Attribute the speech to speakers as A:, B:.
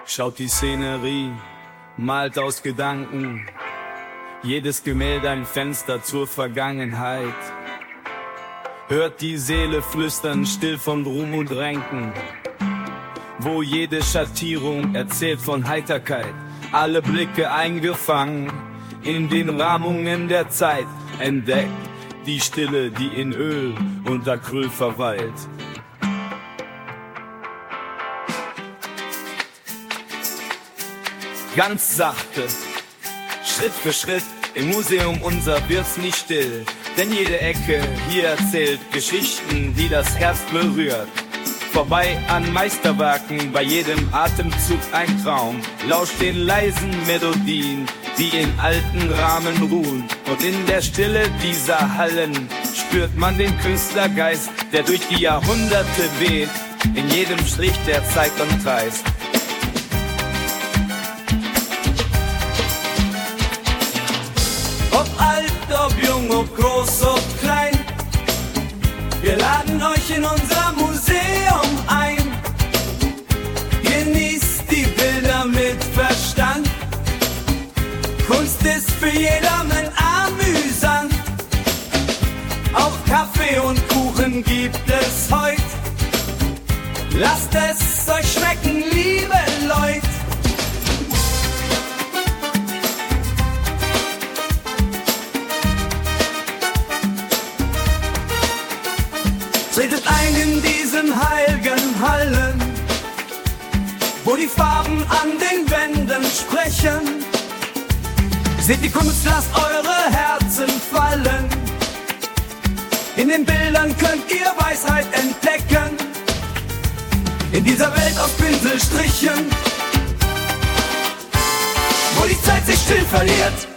A: Schaut die Szenerie, malt aus Gedanken, jedes Gemälde ein Fenster zur Vergangenheit. Hört die Seele flüstern, still von Ruhm und Ränken, wo jede Schattierung erzählt von Heiterkeit. Alle Blicke eingefangen in den Rahmungen der Zeit, entdeckt die Stille, die in Öl und Acryl verweilt. Ganz sachte, Schritt für Schritt, im Museum unser wird's nie still. Denn jede Ecke hier erzählt Geschichten, die das Herz berührt. Vorbei an Meisterwerken, bei jedem Atemzug ein Traum. Lauscht den leisen Melodien, die in alten Rahmen ruhen. Und in der Stille dieser Hallen spürt man den Künstlergeist, der durch die Jahrhunderte weht, in jedem Strich der Zeit umkreist. Ob alt, ob jung, ob groß, ob klein, wir laden euch in unser Museum ein. Genießt die Bilder mit Verstand, Kunst ist für jedermann amüsant. Auch Kaffee und Kuchen gibt es heut, lasst es euch schmecken, liebe Leute. Tretet ein in diesen heiligen Hallen, wo die Farben an den Wänden sprechen. Seht die Kunst, lasst eure Herzen fallen. In den Bildern könnt ihr Weisheit entdecken. In dieser Welt aus Pinselstrichen, wo die Zeit sich still verliert.